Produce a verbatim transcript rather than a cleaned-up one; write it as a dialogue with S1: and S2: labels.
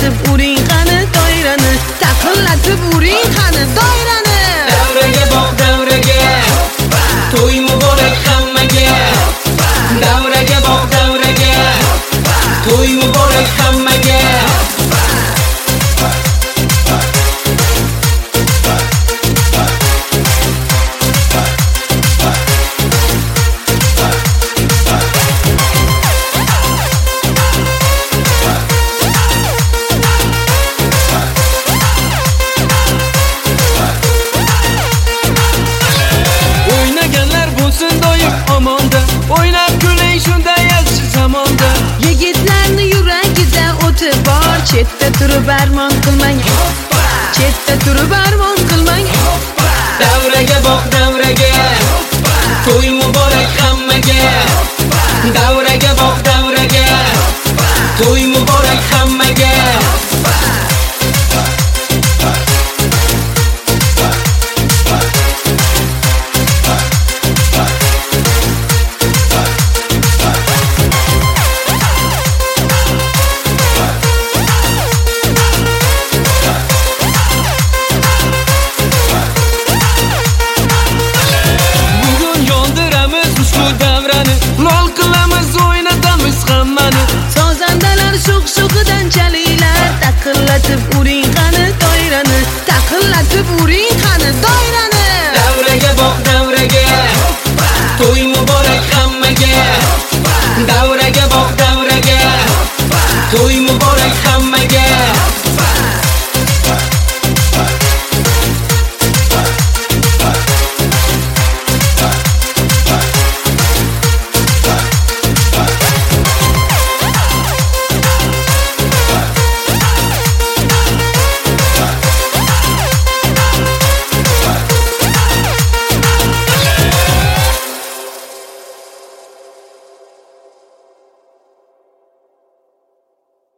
S1: Taqillatib uring qani doirani, taqillatib uring qani doirani.
S2: Davraga bog' davraga, to'y muborak hammaga. Davraga bog' davraga, to'y muborak hammaga.
S3: O'ynab kuling shunda yaxshi zamonda.
S1: Yigitlarni yuragida o'ti bor, chetda turib armon qilmang. Chetda turib armon qilmang.
S2: Davraga bog' davraga, to'y muborak hammaga. Davraga bog' davraga, to'y muborak